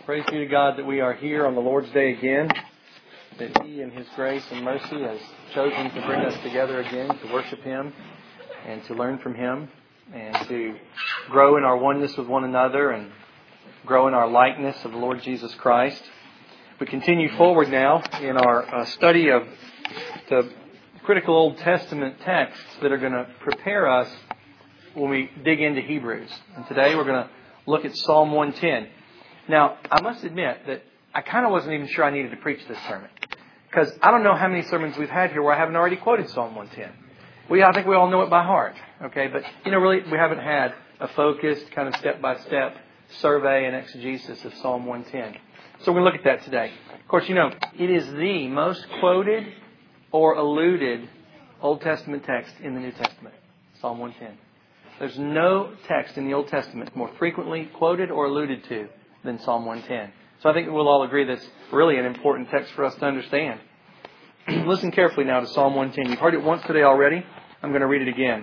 Praise be to God that we are here on the Lord's Day again, that He in His grace and mercy has chosen to bring us together again to worship Him and to learn from Him and to grow in our oneness with one another and grow in our likeness of the Lord Jesus Christ. We continue forward now in our study of the critical Old Testament texts that are going to prepare us when we dig into Hebrews. And today we're going to look at Psalm 110. Now, I must admit that I kind of wasn't even sure I needed to preach this sermon, because I don't know how many sermons we've had here where I haven't already quoted Psalm 110. I think we all know it by heart, okay? But, really, we haven't had a focused kind of step-by-step survey and exegesis of Psalm 110. So we're going to look at that today. Of course, it is the most quoted or alluded Old Testament text in the New Testament, Psalm 110. There's no text in the Old Testament more frequently quoted or alluded to than Psalm 110. So I think we'll all agree that's really an important text for us to understand. Listen carefully now to Psalm 110. You've heard it once today already. I'm going to read it again.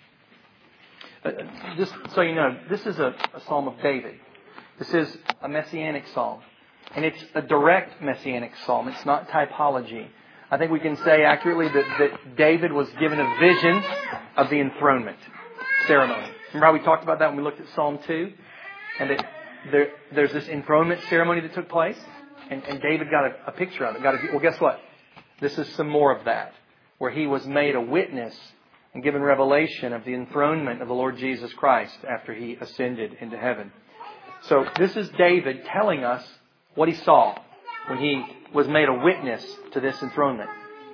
Just so you know, this is a psalm of David. This is a messianic psalm. And it's a direct messianic psalm. It's not typology. I think we can say accurately that David was given a vision of the enthronement ceremony. Remember how we talked about that when we looked at Psalm 2? And that there's this enthronement ceremony that took place. And David got a picture of it. Well, guess what? This is some more of that, where he was made a witness and given revelation of the enthronement of the Lord Jesus Christ after He ascended into heaven. So this is David telling us what he saw when he was made a witness to this enthronement.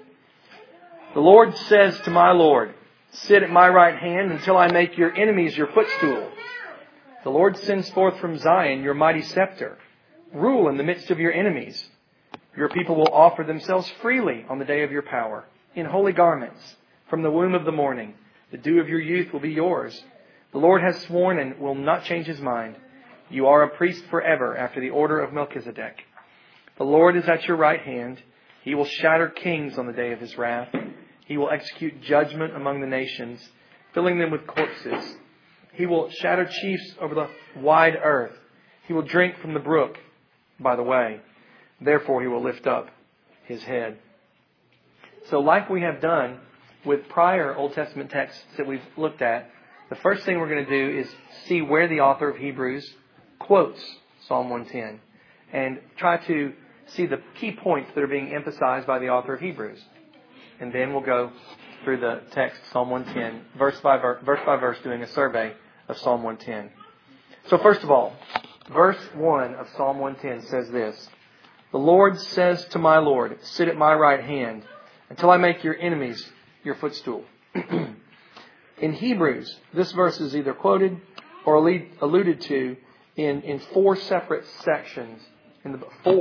The Lord says to my Lord, "Sit at my right hand until I make your enemies your footstool." The Lord sends forth from Zion your mighty scepter. Rule in the midst of your enemies. Your people will offer themselves freely on the day of your power, in holy garments. From the womb of the morning, the dew of your youth will be yours. The Lord has sworn and will not change His mind. You are a priest forever after the order of Melchizedek. The Lord is at your right hand. He will shatter kings on the day of His wrath. He will execute judgment among the nations, filling them with corpses. He will shatter chiefs over the wide earth. He will drink from the brook by the way. Therefore He will lift up His head. So like we have done with prior Old Testament texts that we've looked at, the first thing we're going to do is see where the author of Hebrews quotes Psalm 110 and try to see the key points that are being emphasized by the author of Hebrews. And then we'll go through the text, Psalm 110, verse by verse, doing a survey of Psalm 110. So first of all, verse 1 of Psalm 110 says this: "The Lord says to my Lord, sit at my right hand until I make your enemies your footstool." In Hebrews, this verse is either quoted or alluded to in four separate sections in the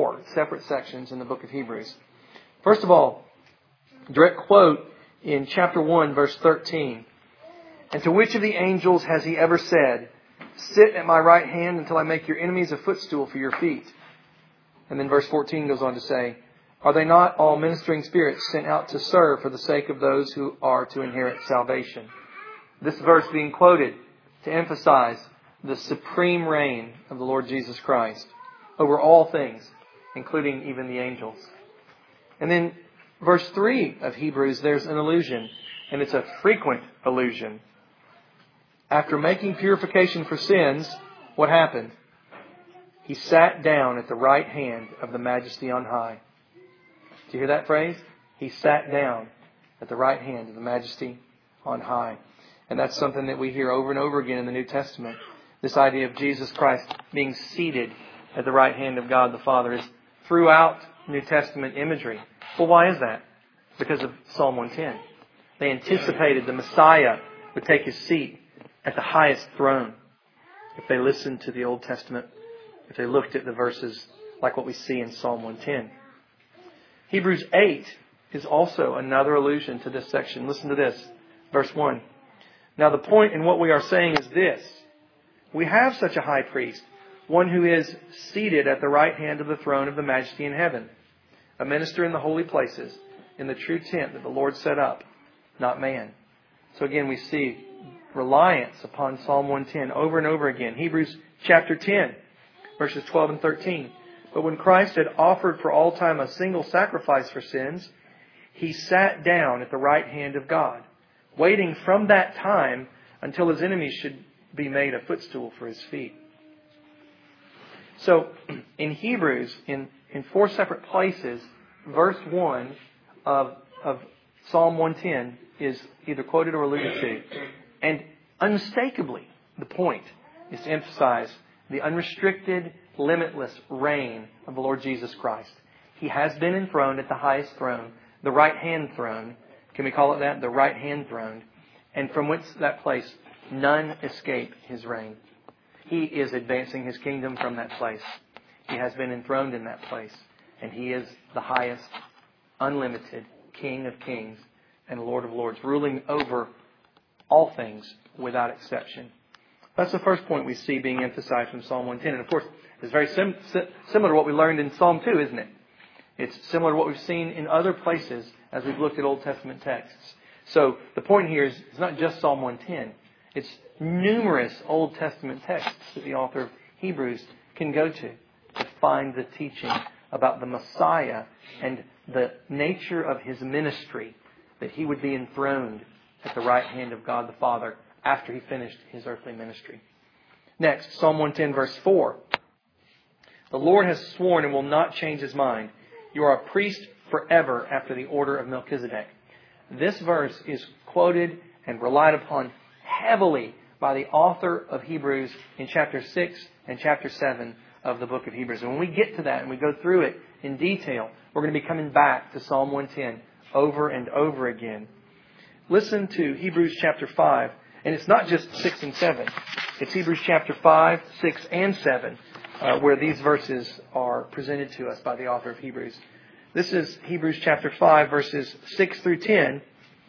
book of Hebrews. First of all, direct quote in chapter 1, verse 13. "And to which of the angels has He ever said, 'Sit at my right hand until I make your enemies a footstool for your feet'?" And then verse 14 goes on to say, "Are they not all ministering spirits sent out to serve for the sake of those who are to inherit salvation?" This verse being quoted to emphasize the supreme reign of the Lord Jesus Christ over all things, including even the angels. And then verse 3 of Hebrews, there's an allusion, and it's a frequent allusion. After making purification for sins, what happened? He sat down at the right hand of the Majesty on high. Do you hear that phrase? He sat down at the right hand of the Majesty on high. And that's something that we hear over and over again in the New Testament. This idea of Jesus Christ being seated at the right hand of God the Father is throughout New Testament imagery. Well, why is that? Because of Psalm 110. They anticipated the Messiah would take His seat at the highest throne. If they listened to the Old Testament, if they looked at the verses like what we see in Psalm 110. Hebrews 8 is also another allusion to this section. Listen to this. Verse 1. "Now the point in what we are saying is this. We have such a high priest, one who is seated at the right hand of the throne of the Majesty in heaven, a minister in the holy places, in the true tent that the Lord set up, not man." So again, we see reliance upon Psalm 110 over and over again. Hebrews chapter 10, verses 12 and 13. But when Christ had offered for all time a single sacrifice for sins, He sat down at the right hand of God, waiting from that time until His enemies should be made a footstool for His feet. So, in Hebrews, in 4 separate places, verse 1 of Psalm 110 is either quoted or alluded to. And unmistakably, the point is to emphasize the unrestricted, limitless reign of the Lord Jesus Christ. He has been enthroned at the highest throne, the right-hand throne. Can we call it that? The right-hand throne. And from whence that place, none escape His reign. He is advancing His kingdom from that place. He has been enthroned in that place. And He is the highest, unlimited King of kings and Lord of lords, ruling over all things without exception. That's the first point we see being emphasized from Psalm 110. And of course, it's very similar to what we learned in Psalm 2, isn't it? It's similar to what we've seen in other places as we've looked at Old Testament texts. So the point here is it's not just Psalm 110. It's numerous Old Testament texts that the author of Hebrews can go to find the teaching about the Messiah and the nature of His ministry, that He would be enthroned at the right hand of God the Father after He finished His earthly ministry. Next, Psalm 110 verse 4. The Lord has sworn and will not change His mind. You are a priest forever after the order of Melchizedek. This verse is quoted and relied upon heavily by the author of Hebrews in chapter 6 and chapter 7 of the book of Hebrews. And when we get to that and we go through it in detail, we're going to be coming back to Psalm 110 over and over again. Listen to Hebrews chapter 5. And it's not just 6 and 7. It's Hebrews chapter 5, 6, and 7, where these verses are presented to us by the author of Hebrews. This is Hebrews chapter 5, verses 6 through 10,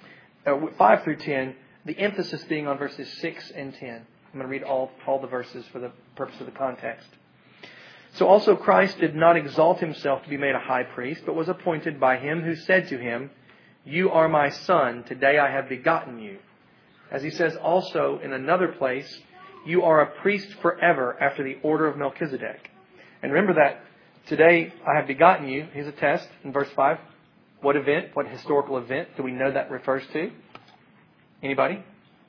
5 through 10, the emphasis being on verses 6 and 10. I'm going to read all the verses for the purpose of the context. So also Christ did not exalt Himself to be made a high priest, but was appointed by Him who said to Him, You are my Son, today I have begotten you. As He says also in another place, You are a priest forever after the order of Melchizedek. And remember that today I have begotten you. Here's a test in verse 5. What event, what historical event do we know that refers to? Anybody?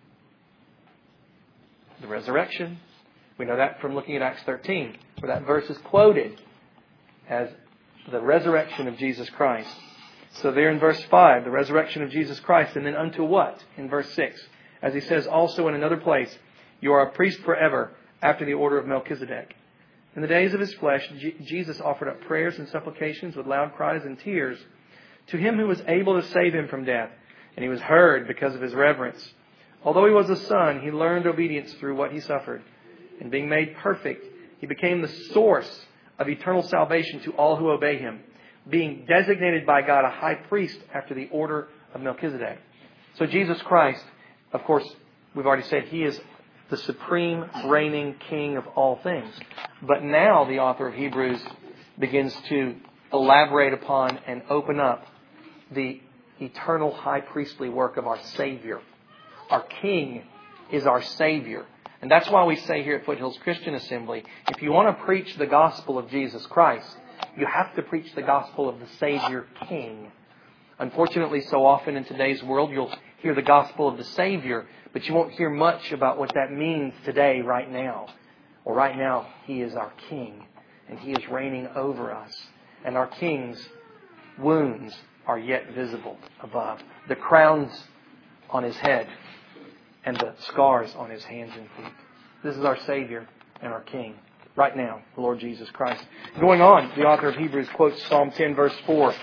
The resurrection. We know that from looking at Acts 13, where that verse is quoted as the resurrection of Jesus Christ. So there in verse 5, the resurrection of Jesus Christ. And then unto what? In verse 6. As He says also in another place, You are a priest forever after the order of Melchizedek. In the days of His flesh, Jesus offered up prayers and supplications with loud cries and tears to Him who was able to save Him from death. And He was heard because of His reverence. Although He was a Son, He learned obedience through what He suffered. And being made perfect, He became the source of eternal salvation to all who obey Him, being designated by God a high priest after the order of Melchizedek. So Jesus Christ, of course, we've already said He is the supreme reigning King of all things. But now the author of Hebrews begins to elaborate upon and open up the eternal high priestly work of our Savior. Our King is our Savior. And that's why we say here at Foothills Christian Assembly, if you want to preach the gospel of Jesus Christ, you have to preach the gospel of the Savior King. Unfortunately, so often in today's world, you'll hear the gospel of the Savior, but you won't hear much about what that means today, right now. Well, right now, He is our King, and He is reigning over us. And our King's wounds are yet visible above. The crowns on His head and the scars on His hands and feet. This is our Savior and our King. Right now, the Lord Jesus Christ. Going on, the author of Hebrews quotes Psalm 10 verse 4.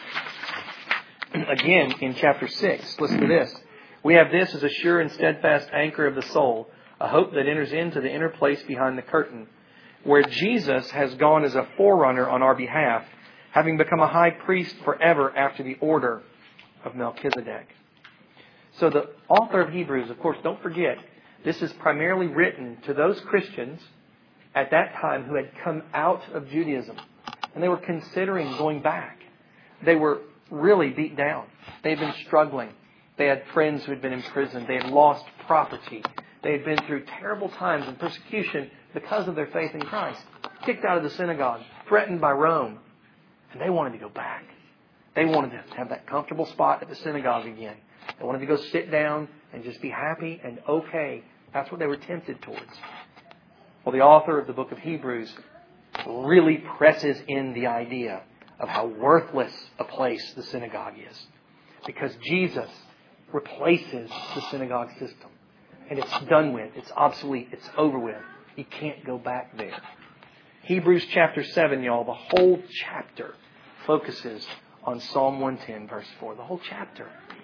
Again, in chapter 6. Listen to this. We have this as a sure and steadfast anchor of the soul, a hope that enters into the inner place behind the curtain, where Jesus has gone as a forerunner on our behalf, having become a high priest forever after the order of Melchizedek. So the author of Hebrews, of course, don't forget, this is primarily written to those Christians at that time who had come out of Judaism. And they were considering going back. They were really beat down. They had been struggling. They had friends who had been imprisoned. They had lost property. They had been through terrible times and persecution because of their faith in Christ. kicked out of the synagogue, threatened by Rome. And they wanted to go back. They wanted to have that comfortable spot at the synagogue again. They wanted to go sit down and just be happy and okay. That's what they were tempted towards. Well, the author of the book of Hebrews really presses in the idea of how worthless a place the synagogue is. Because Jesus replaces the synagogue system. And it's done with. It's obsolete. It's over with. You can't go back there. Hebrews chapter 7, y'all, the whole chapter focuses on Psalm 110, verse 4. The whole chapter.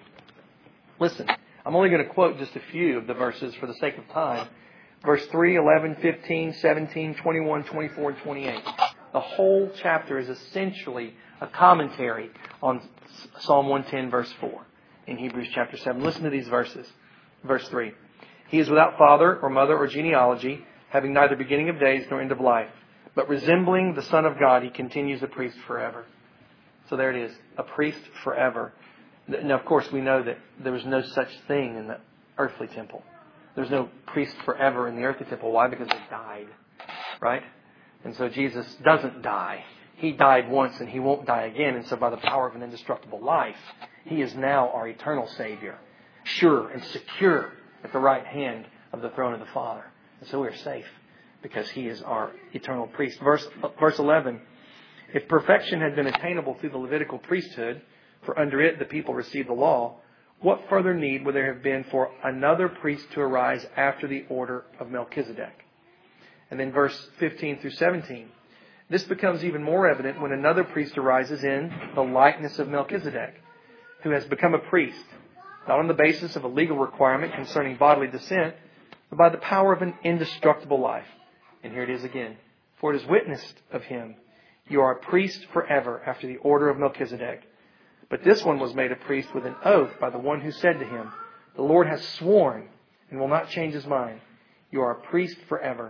Listen, I'm only going to quote just a few of the verses for the sake of time. Verse 3, 11, 15, 17, 21, 24, and 28. The whole chapter is essentially a commentary on Psalm 110, verse 4 in Hebrews chapter 7. Listen to these verses. Verse 3. He is without father or mother or genealogy, having neither beginning of days nor end of life. But resembling the Son of God, He continues a priest forever. So there it is, a priest forever. Now, of course, we know that there was no such thing in the earthly temple. There's no priest forever in the earthly temple. Why? Because they died. Right? And so Jesus doesn't die. He died once and He won't die again. And so by the power of an indestructible life, He is now our eternal Savior. Sure and secure at the right hand of the throne of the Father. And so we're safe because He is our eternal priest. Verse 11. If perfection had been attainable through the Levitical priesthood, for under it the people received the law, what further need would there have been for another priest to arise after the order of Melchizedek? And then verse 15 through 17. This becomes even more evident when another priest arises in the likeness of Melchizedek, who has become a priest, not on the basis of a legal requirement concerning bodily descent, but by the power of an indestructible life. And here it is again. For it is witnessed of Him, you are a priest forever after the order of Melchizedek. But this one was made a priest with an oath by the one who said to him, the Lord has sworn and will not change His mind. You are a priest forever.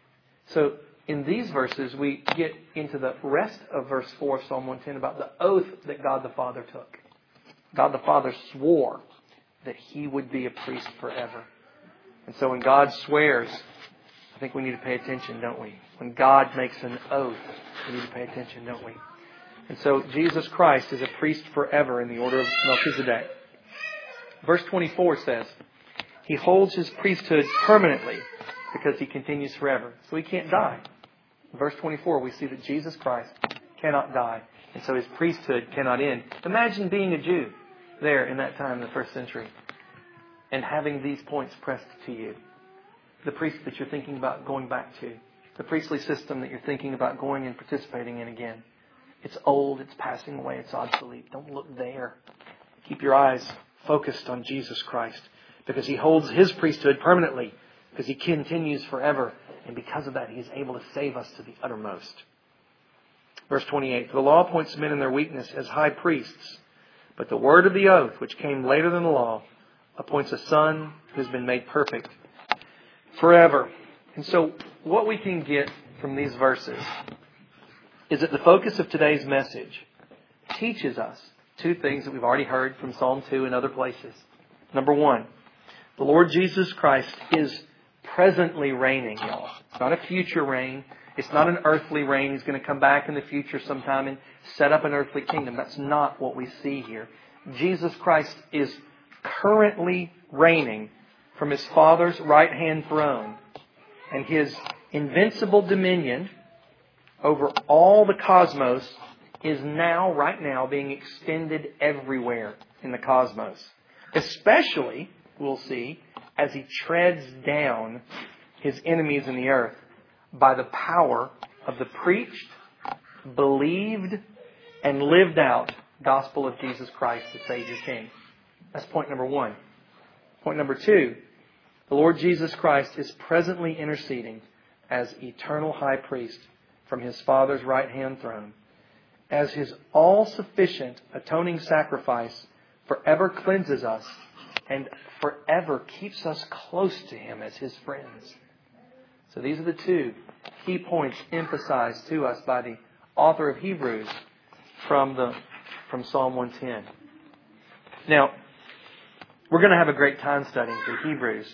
So in these verses, we get into the rest of verse 4 of Psalm 110 about the oath that God the Father took. God the Father swore that He would be a priest forever. And so when God swears, I think we need to pay attention, don't we? When God makes an oath, we need to pay attention, don't we? And so Jesus Christ is a priest forever in the order of Melchizedek. Verse 24 says, He holds His priesthood permanently because He continues forever. So He can't die. In verse 24, we see that Jesus Christ cannot die. And so His priesthood cannot end. Imagine being a Jew there in that time in the first century and having these points pressed to you. The priest that you're thinking about going back to. The priestly system that you're thinking about going and participating in again. It's old, it's passing away, it's obsolete. Don't look there. Keep your eyes focused on Jesus Christ because He holds His priesthood permanently because He continues forever. And because of that, He is able to save us to the uttermost. Verse 28, For the law appoints men in their weakness as high priests, but the word of the oath, which came later than the law, appoints a Son who has been made perfect forever. And so what we can get from these verses is that the focus of today's message teaches us two things that we've already heard from Psalm 2 and other places. Number one, the Lord Jesus Christ is presently reigning, y'all. It's not a future reign. It's not an earthly reign. He's going to come back in the future sometime and set up an earthly kingdom. That's not what we see here. Jesus Christ is currently reigning from His Father's right-hand throne. And His invincible dominion over all the cosmos is now, right now, being extended everywhere in the cosmos. Especially, we'll see, as He treads down His enemies in the earth by the power of the preached, believed, and lived out gospel of Jesus Christ, the Savior King. That's point number one. Point number two, the Lord Jesus Christ is presently interceding as eternal high priest from His Father's right-hand throne, as His all-sufficient atoning sacrifice forever cleanses us and forever keeps us close to Him as His friends. So these are the two key points emphasized to us by the author of Hebrews from Psalm 110. Now, we're going to have a great time studying through Hebrews.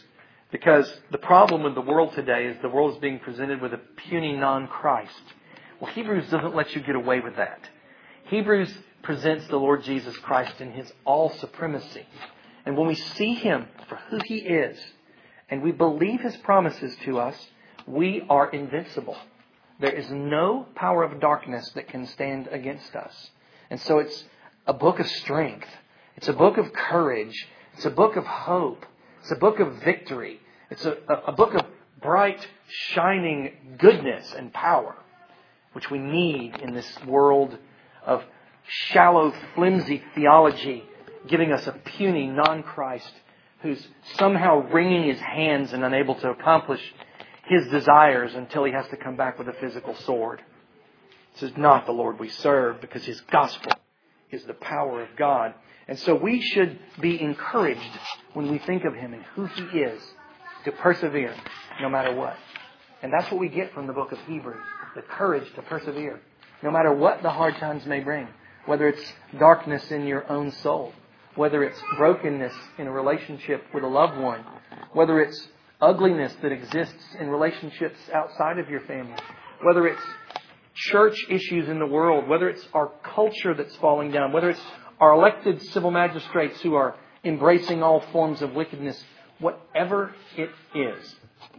Because the problem with the world today is the world is being presented with a puny non-Christ. Well, Hebrews doesn't let you get away with that. Hebrews presents the Lord Jesus Christ in His all-supremacy. And when we see Him for who He is, and we believe His promises to us, we are invincible. There is no power of darkness that can stand against us. And so it's a book of strength. It's a book of courage. It's a book of hope. It's a book of victory. It's a book of bright, shining goodness and power, which we need in this world of shallow, flimsy theology, giving us a puny non-Christ who's somehow wringing his hands and unable to accomplish his desires until he has to come back with a physical sword. This is not the Lord we serve, because His gospel is the power of God. And so we should be encouraged when we think of Him and who He is to persevere no matter what. And that's what we get from the book of Hebrews, the courage to persevere no matter what the hard times may bring. Whether it's darkness in your own soul, whether it's brokenness in a relationship with a loved one, whether it's ugliness that exists in relationships outside of your family, whether it's church issues in the world, whether it's our culture that's falling down, whether it's our elected civil magistrates who are embracing all forms of wickedness, whatever it is,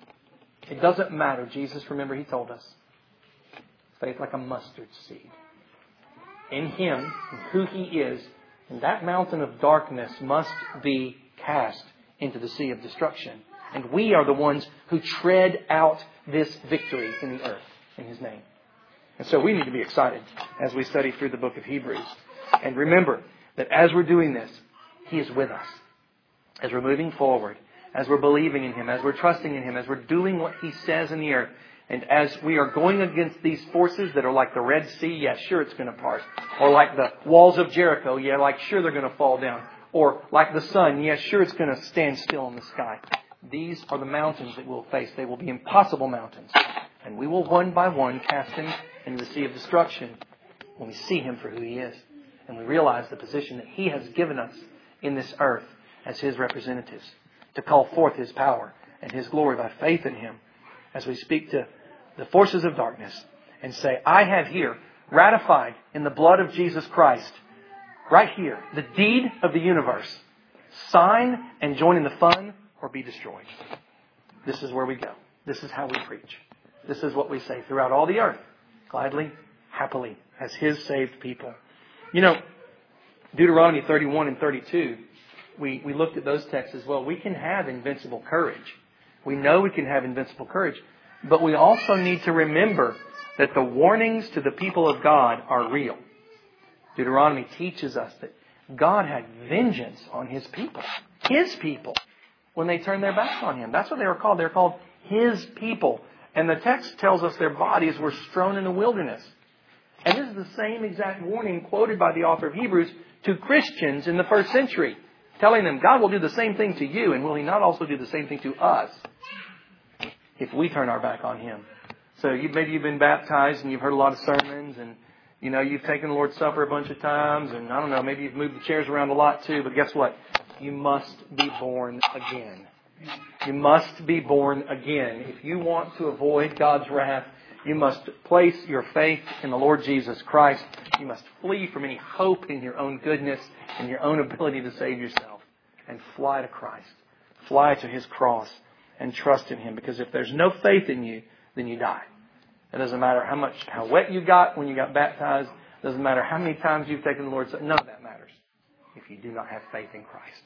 it doesn't matter. Jesus, remember, He told us, faith like a mustard seed. In Him, who He is, and that mountain of darkness must be cast into the sea of destruction. And we are the ones who tread out this victory in the earth in His name. And so we need to be excited as we study through the book of Hebrews. And remember that as we're doing this, He is with us. As we're moving forward, as we're believing in Him, as we're trusting in Him, as we're doing what He says in the earth, and as we are going against these forces that are like the Red Sea, yeah, sure it's going to part. Or like the walls of Jericho, yeah, like sure they're going to fall down. Or like the sun, yeah, sure it's going to stand still in the sky. These are the mountains that we'll face. They will be impossible mountains. And we will one by one cast them into the sea of destruction when we see Him for who He is. And we realize the position that He has given us in this earth as His representatives, to call forth His power and His glory by faith in Him as we speak to the forces of darkness and say, I have here, ratified in the blood of Jesus Christ, right here, the deed of the universe. Sign and join in the fun or be destroyed. This is where we go. This is how we preach. This is what we say throughout all the earth, gladly, happily, as His saved people. You know, Deuteronomy 31 and 32, we looked at those texts as well. We can have invincible courage. We know we can have invincible courage. But we also need to remember that the warnings to the people of God are real. Deuteronomy teaches us that God had vengeance on His people, when they turned their backs on Him. That's what they were called. They were called His people. And the text tells us their bodies were strewn in the wilderness. And this is the same exact warning quoted by the author of Hebrews to Christians in the first century, telling them God will do the same thing to you, and will He not also do the same thing to us if we turn our back on Him? So maybe you've been baptized and you've heard a lot of sermons, and you've taken the Lord's Supper a bunch of times, and I don't know, maybe you've moved the chairs around a lot too, but guess what? You must be born again. You must be born again. If you want to avoid God's wrath, you must place your faith in the Lord Jesus Christ. You must flee from any hope in your own goodness and your own ability to save yourself, and fly to Christ. Fly to His cross and trust in Him. Because if there's no faith in you, then you die. It doesn't matter how wet you got when you got baptized. It doesn't matter how many times you've taken the Lord's Supper. None of that matters if you do not have faith in Christ.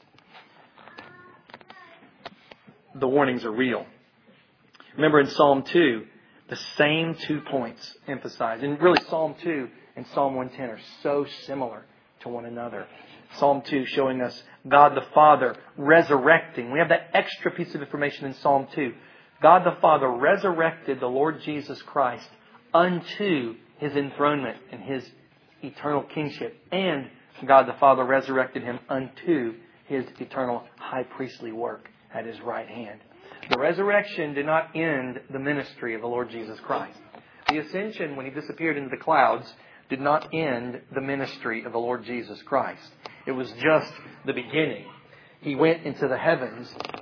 The warnings are real. Remember in Psalm 2, the same 2 points emphasized. And really Psalm 2 and Psalm 110 are so similar to one another. Psalm 2 showing us God the Father resurrecting. We have that extra piece of information in Psalm 2. God the Father resurrected the Lord Jesus Christ unto His enthronement and His eternal kingship. And God the Father resurrected Him unto His eternal high priestly work at His right hand. The resurrection did not end the ministry of the Lord Jesus Christ. The ascension, when He disappeared into the clouds, did not end the ministry of the Lord Jesus Christ. It was just the beginning. He went into the heavens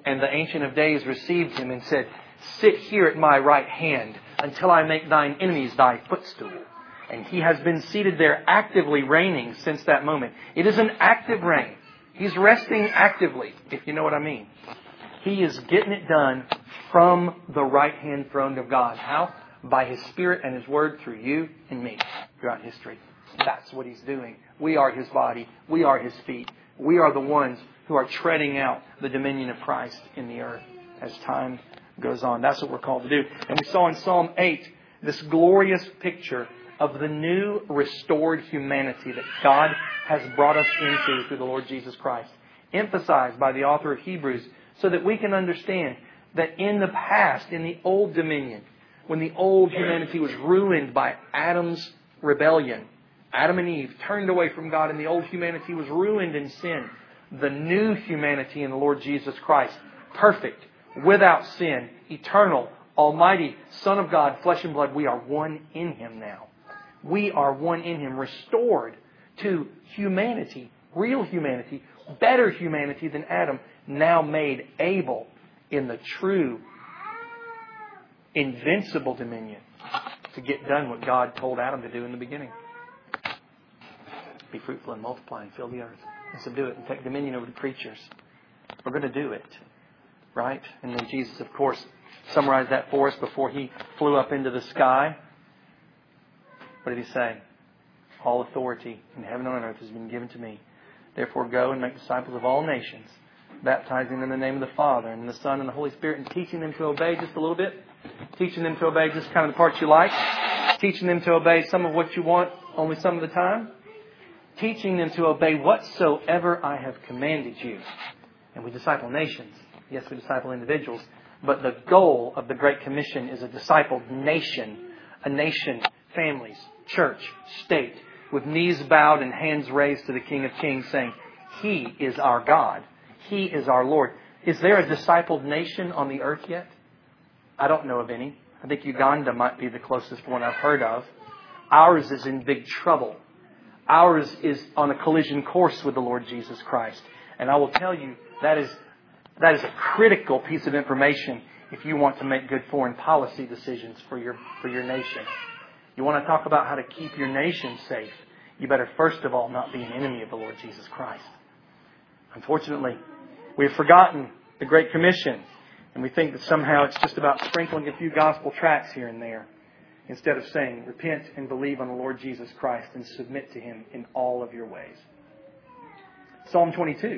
And the Ancient of Days received him and said, "Sit here at my right hand until I make thine enemies thy footstool." And He has been seated there actively reigning since that moment. It is an active reign. He's resting actively, if you know what I mean. He is getting it done from the right-hand throne of God. How? By His Spirit and His Word through you and me throughout history. That's what He's doing. We are His body. We are His feet. We are the ones who are treading out the dominion of Christ in the earth as time goes on. That's what we're called to do. And we saw in Psalm 8 this glorious picture of the new restored humanity that God has brought us into through the Lord Jesus Christ. Emphasized by the author of Hebrews so that we can understand that in the past, in the old dominion, when the old humanity was ruined by Adam's rebellion, Adam and Eve turned away from God and the old humanity was ruined in sin. The new humanity in the Lord Jesus Christ, perfect, without sin, eternal, almighty, Son of God, flesh and blood, we are one in Him now. We are one in Him, restored to humanity, real humanity, better humanity than Adam, now made able in the true, invincible dominion to get done what God told Adam to do in the beginning. Be fruitful and multiply and fill the earth and subdue it and take dominion over the creatures. We're going to do it. Right? And then Jesus, of course, summarized that for us before He flew up into the sky. What did He say? All authority in heaven and on earth has been given to me. Therefore go and make disciples of all nations, baptizing them in the name of the Father and the Son and the Holy Spirit, and teaching them to obey just a little bit. Teaching them to obey just kind of the parts you like. Teaching them to obey some of what you want only some of the time. Teaching them to obey whatsoever I have commanded you. And we disciple nations. Yes, we disciple individuals. But the goal of the Great Commission is a discipled nation. A nation, families, church, state, with knees bowed and hands raised to the King of Kings, saying, He is our God. He is our Lord. Is there a discipled nation on the earth yet? I don't know of any. I think Uganda might be the closest one I've heard of. Ours is in big trouble. Ours is on a collision course with the Lord Jesus Christ. And I will tell you, that is a critical piece of information if you want to make good foreign policy decisions for your nation. You want to talk about how to keep your nation safe. You better first of all not be an enemy of the Lord Jesus Christ. Unfortunately, we have forgotten the Great Commission. And we think that somehow it's just about sprinkling a few gospel tracts here and there. Instead of saying, repent and believe on the Lord Jesus Christ and submit to Him in all of your ways. Psalm 22.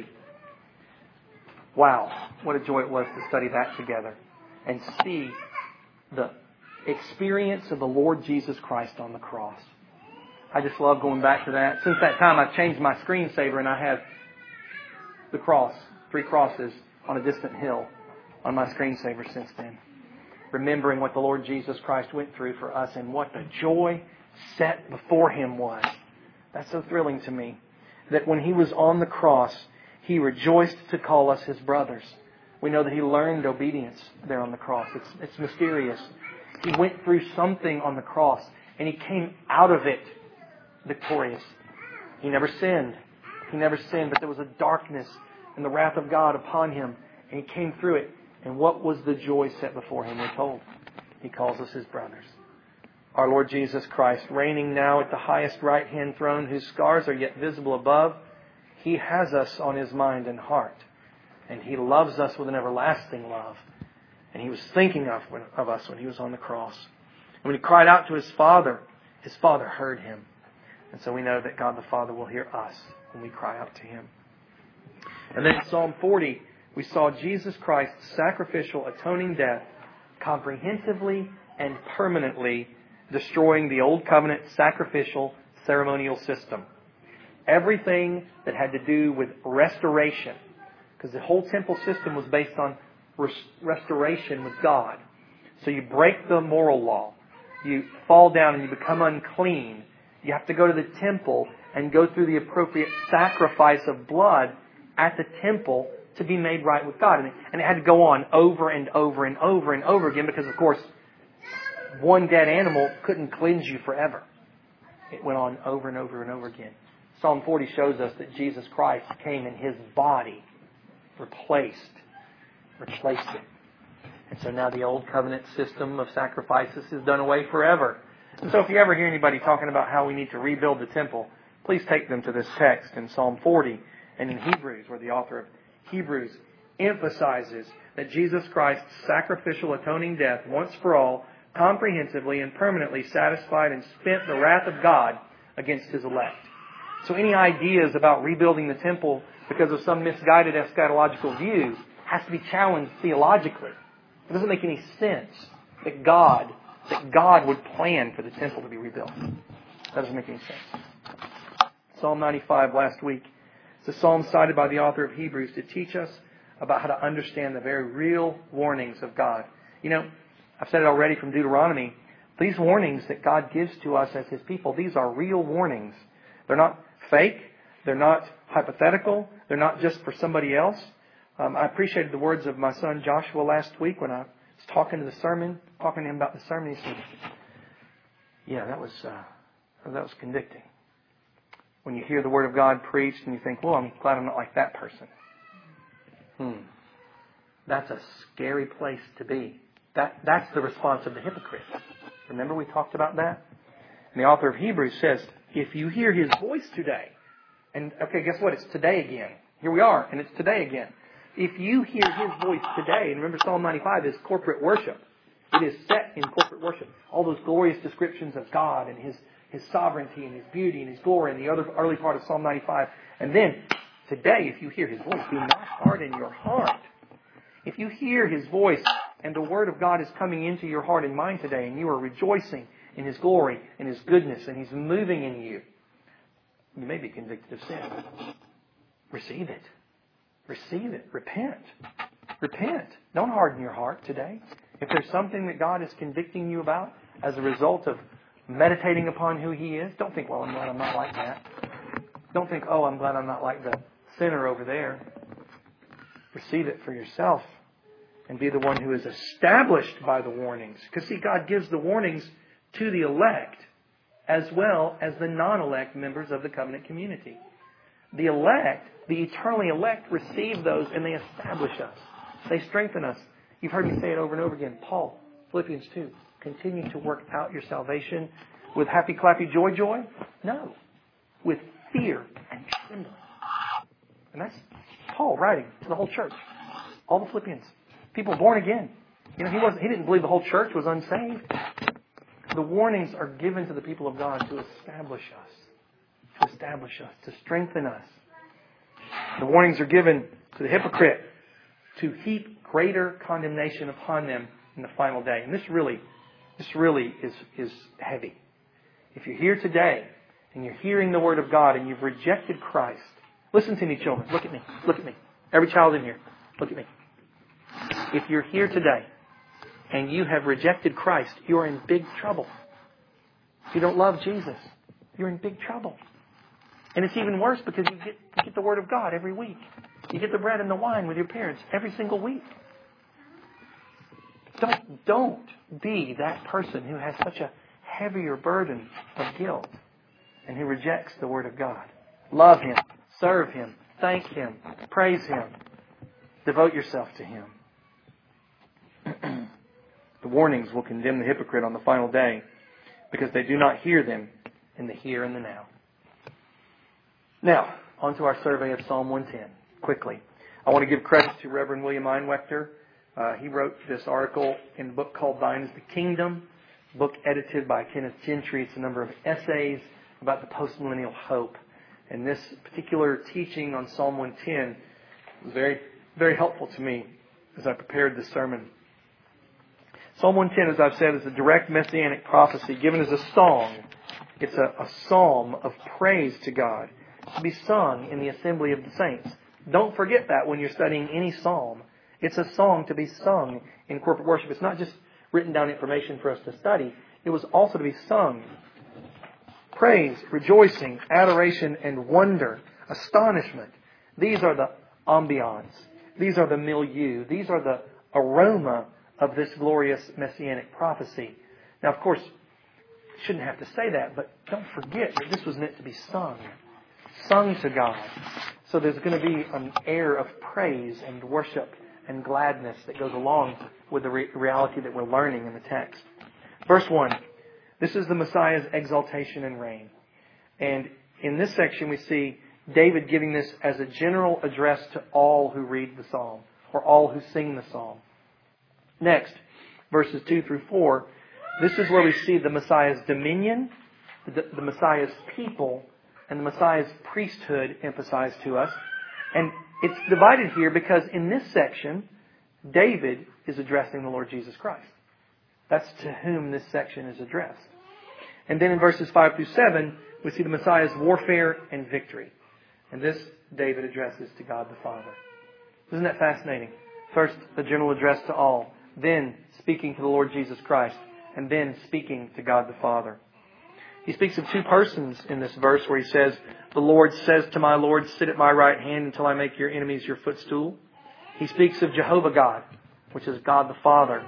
Wow, what a joy it was to study that together and see the experience of the Lord Jesus Christ on the cross. I just love going back to that. Since that time, I've changed my screensaver and I have the cross, 3 crosses on a distant hill on my screensaver since then. Remembering what the Lord Jesus Christ went through for us and what the joy set before Him was. That's so thrilling to me. That when He was on the cross, He rejoiced to call us His brothers. We know that He learned obedience there on the cross. It's mysterious. He went through something on the cross and He came out of it victorious. He never sinned. He never sinned, but there was a darkness and the wrath of God upon Him. And He came through it. And what was the joy set before Him? We're told He calls us His brothers. Our Lord Jesus Christ, reigning now at the highest right-hand throne, whose scars are yet visible above, He has us on His mind and heart. And He loves us with an everlasting love. And He was thinking of us when He was on the cross. And when He cried out to His Father heard Him. And so we know that God the Father will hear us when we cry out to Him. And then in Psalm 40, we saw Jesus Christ's sacrificial atoning death comprehensively and permanently destroying the old covenant sacrificial ceremonial system. Everything that had to do with restoration, because the whole temple system was based on restoration with God. So you break the moral law. You fall down and you become unclean. You have to go to the temple and go through the appropriate sacrifice of blood at the temple to be made right with God. And it had to go on over and over and over and over again because, of course, one dead animal couldn't cleanse you forever. It went on over and over and over again. Psalm 40 shows us that Jesus Christ came in His body, replaced replaced it. And so now the old covenant system of sacrifices is done away forever. And so if you ever hear anybody talking about how we need to rebuild the temple, please take them to this text in Psalm 40 and in Hebrews, where the author of Hebrews emphasizes that Jesus Christ's sacrificial atoning death once for all comprehensively and permanently satisfied and spent the wrath of God against His elect. So any ideas about rebuilding the temple because of some misguided eschatological view has to be challenged theologically. It doesn't make any sense that God would plan for the temple to be rebuilt. That doesn't make any sense. Psalm 95 last week. It's a psalm cited by the author of Hebrews to teach us about how to understand the very real warnings of God. You know, I've said it already from Deuteronomy. These warnings that God gives to us as His people, these are real warnings. They're not fake. They're not hypothetical. They're not just for somebody else. I appreciated the words of my son Joshua last week when I was talking to him about the sermon. He said, "Yeah, that was convicting. When you hear the Word of God preached and you think, well, I'm glad I'm not like that person." That's a scary place to be. That's the response of the hypocrite. Remember we talked about that? And the author of Hebrews says, if you hear His voice today, and okay, guess what? It's today again. Here we are, and it's today again. If you hear His voice today, and remember Psalm 95 is corporate worship. It is set in corporate worship. All those glorious descriptions of God and His sovereignty and His beauty and His glory in the early part of Psalm 95. And then, today, if you hear His voice, do not harden your heart. If you hear His voice and the Word of God is coming into your heart and mind today, and you are rejoicing in His glory and His goodness, and He's moving in you, you may be convicted of sin. Receive it. Receive it. Repent. Repent. Don't harden your heart today. If there's something that God is convicting you about as a result of meditating upon who He is, don't think, well, I'm glad I'm not like that. Don't think, oh, I'm glad I'm not like the sinner over there. Receive it for yourself and be the one who is established by the warnings. Because see, God gives the warnings to the elect as well as the non-elect members of the covenant community. The elect, the eternally elect, receive those and they establish us. They strengthen us. You've heard me say it over and over again. Paul, Philippians 2, continue to work out your salvation with happy, clappy, joy? No. With fear and trembling. And that's Paul writing to the whole church. All the Philippians. People born again. You know, he didn't believe the whole church was unsaved. The warnings are given to the people of God to establish us. To establish us. To strengthen us. The warnings are given to the hypocrite to heap greater condemnation upon them in the final day. And this really is heavy. If you're here today and you're hearing the Word of God and you've rejected Christ, listen to me, children. Look at me. Look at me. Every child in here, look at me. If you're here today and you have rejected Christ, you're in big trouble. If you don't love Jesus, you're in big trouble. And it's even worse because you get the Word of God every week. You get the bread and the wine with your parents every single week. Don't be that person who has such a heavier burden of guilt and who rejects the Word of God. Love Him. Serve Him. Thank Him. Praise Him. Devote yourself to Him. The warnings will condemn the hypocrite on the final day because they do not hear them in the here and the now. Now, on to our survey of Psalm 110. Quickly. I want to give credit to Reverend William Einwechter. He wrote this article in a book called Thine is the Kingdom, a book edited by Kenneth Gentry. It's a number of essays about the postmillennial hope. And this particular teaching on Psalm 110 was very, very helpful to me as I prepared this sermon. Psalm 110, as I've said, is a direct messianic prophecy given as a song. It's a psalm of praise to God to be sung in the assembly of the saints. Don't forget that when you're studying any psalm. It's a song to be sung in corporate worship. It's not just written down information for us to study. It was also to be sung. Praise, rejoicing, adoration, and wonder, astonishment. These are the ambiance. These are the milieu. These are the aroma of this glorious messianic prophecy. Now, of course, I shouldn't have to say that, but don't forget that this was meant to be sung. Sung to God. So there's going to be an air of praise and worship and gladness that goes along with the reality that we're learning in the text. Verse 1, this is the Messiah's exaltation and reign. And in this section we see David giving this as a general address to all who read the psalm, or all who sing the psalm. Next, verses 2 through 4, this is where we see the Messiah's dominion, the Messiah's people, and the Messiah's priesthood emphasized to us. And it's divided here because in this section, David is addressing the Lord Jesus Christ. That's to whom this section is addressed. And then in verses 5 through 7, we see the Messiah's warfare and victory. And this David addresses to God the Father. Isn't that fascinating? First, a general address to all. Then, speaking to the Lord Jesus Christ. And then, speaking to God the Father. He speaks of two persons in this verse where he says, the Lord says to my Lord, sit at my right hand until I make your enemies your footstool. He speaks of Jehovah God, which is God the Father.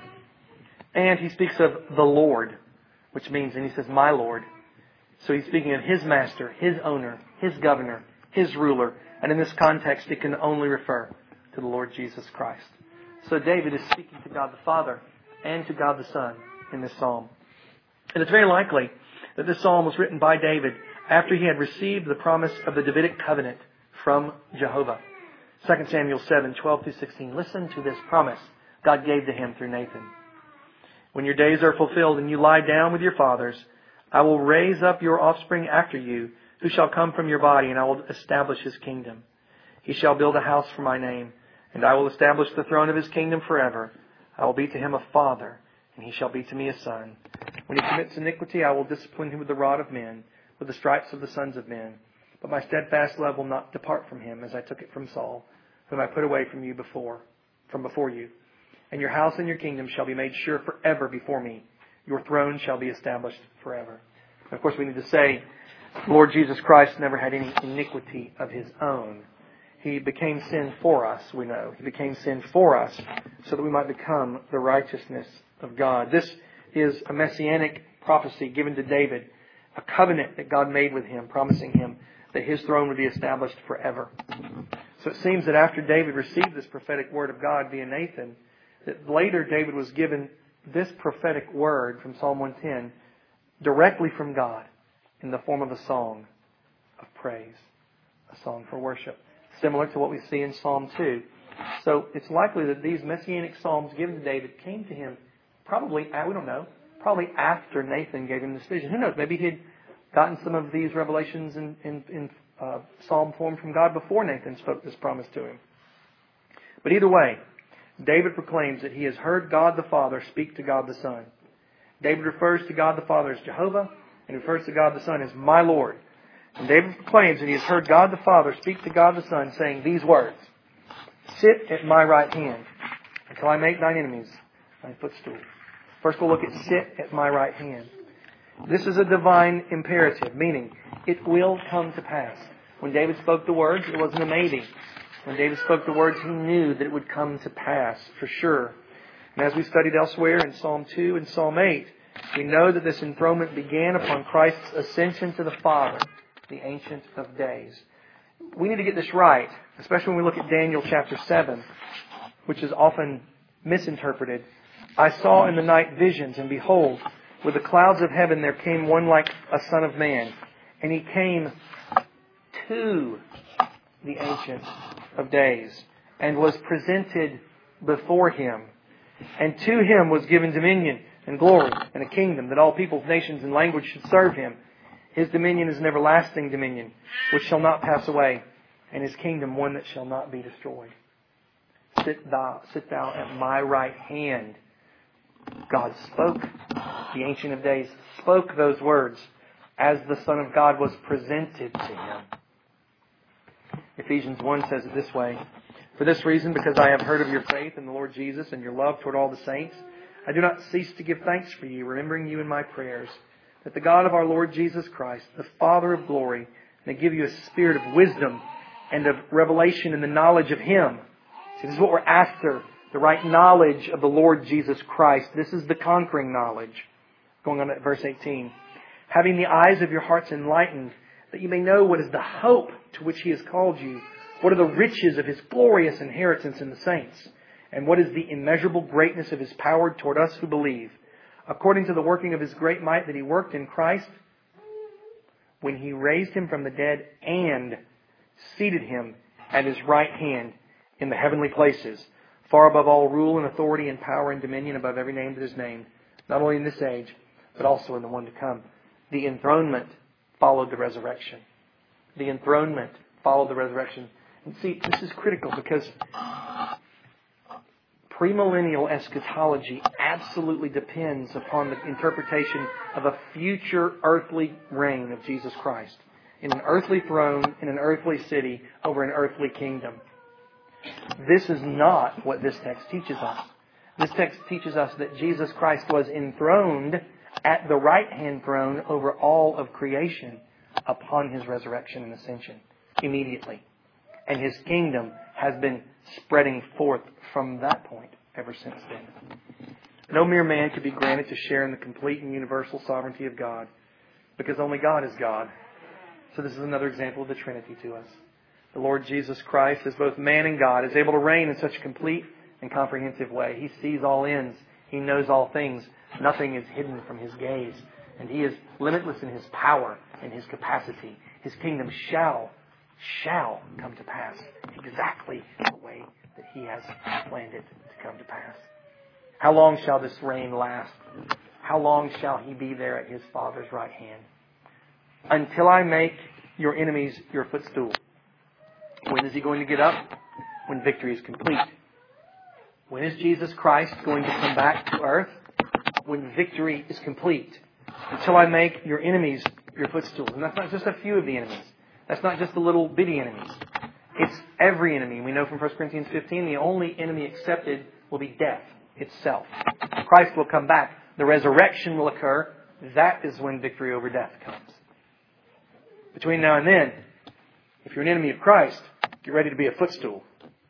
And he speaks of the Lord, which means, and he says, my Lord. So he's speaking of his master, his owner, his governor, his ruler. And in this context, it can only refer to the Lord Jesus Christ. So David is speaking to God the Father and to God the Son in this psalm. And it's very likely that this psalm was written by David after he had received the promise of the Davidic covenant from Jehovah. 2 Samuel 7, 12 through 16. Listen to this promise God gave to him through Nathan. When your days are fulfilled and you lie down with your fathers, I will raise up your offspring after you, who shall come from your body, and I will establish his kingdom. He shall build a house for my name, and I will establish the throne of his kingdom forever. I will be to him a father, and he shall be to me a son. When he commits iniquity, I will discipline him with the rod of men, with the stripes of the sons of men. But my steadfast love will not depart from him, as I took it from Saul, whom I put away from before you. And your house and your kingdom shall be made sure forever before me. Your throne shall be established forever. And of course, we need to say, Lord Jesus Christ never had any iniquity of his own. He became sin for us, we know. He became sin for us so that we might become the righteousness of God. This is a messianic prophecy given to David, a covenant that God made with him, promising him that his throne would be established forever. So it seems that after David received this prophetic word of God via Nathan, that later David was given this prophetic word from Psalm 110 directly from God in the form of a song of praise, a song for worship, similar to what we see in Psalm 2. So it's likely that these messianic psalms given to David came to him probably, we don't know, probably after Nathan gave him this vision. Who knows? Maybe he'd gotten some of these revelations in psalm form from God before Nathan spoke this promise to him. But either way, David proclaims that he has heard God the Father speak to God the Son. David refers to God the Father as Jehovah, and refers to God the Son as my Lord. And David proclaims that he has heard God the Father speak to God the Son, saying these words, sit at my right hand until I make thine enemies thy footstool. First we'll look at sit at my right hand. This is a divine imperative, meaning it will come to pass. When David spoke the words, it wasn't a maybe. When David spoke the words, he knew that it would come to pass for sure. And as we studied elsewhere in Psalm 2 and Psalm 8, we know that this enthronement began upon Christ's ascension to the Father, the Ancient of Days. We need to get this right, especially when we look at Daniel chapter 7, which is often misinterpreted. I saw in the night visions, and behold, with the clouds of heaven there came one like a son of man. And he came to the Ancient of Days, and was presented before him. And to him was given dominion and glory and a kingdom, that all peoples, nations, and languages should serve him. His dominion is an everlasting dominion, which shall not pass away, and his kingdom one that shall not be destroyed. Sit thou at my right hand. God spoke. The Ancient of Days spoke those words as the Son of God was presented to him. Ephesians 1 says it this way, for this reason, because I have heard of your faith in the Lord Jesus and your love toward all the saints, I do not cease to give thanks for you, remembering you in my prayers, that the God of our Lord Jesus Christ, the Father of glory, may give you a spirit of wisdom and of revelation in the knowledge of Him. See, this is what we're after, the right knowledge of the Lord Jesus Christ. This is the conquering knowledge. Going on at verse 18. Having the eyes of your hearts enlightened, that you may know what is the hope to which He has called you, what are the riches of His glorious inheritance in the saints, And what is the immeasurable greatness of His power toward us who believe? According to the working of His great might that He worked in Christ, when He raised Him from the dead and seated Him at His right hand in the heavenly places, far above all rule and authority and power and dominion, above every name that is named, not only in this age, but also in the one to come. The enthronement followed the resurrection. The enthronement followed the resurrection. And see, this is critical because premillennial eschatology absolutely depends upon the interpretation of a future earthly reign of Jesus Christ in an earthly throne, in an earthly city, over an earthly kingdom. This is not what this text teaches us. This text teaches us that Jesus Christ was enthroned at the right-hand throne over all of creation upon His resurrection and ascension immediately. And His kingdom has been spreading forth from that point ever since then. No mere man could be granted to share in the complete and universal sovereignty of God, because only God is God. So this is another example of the Trinity to us. The Lord Jesus Christ, as both man and God, is able to reign in such a complete and comprehensive way. He sees all ends. He knows all things. Nothing is hidden from His gaze. And He is limitless in His power and His capacity. His kingdom shall come to pass exactly the way that He has planned it to come to pass. How long shall this reign last? How long shall He be there at His Father's right hand? Until I make your enemies your footstool. When is He going to get up? When victory is complete. When is Jesus Christ going to come back to earth? When victory is complete. Until I make your enemies your footstools. And that's not just a few of the enemies. That's not just the little bitty enemies. It's every enemy. We know from 1 Corinthians 15, the only enemy accepted will be death itself. Christ will come back. The resurrection will occur. That is when victory over death comes. Between now and then, if you're an enemy of Christ, get ready to be a footstool.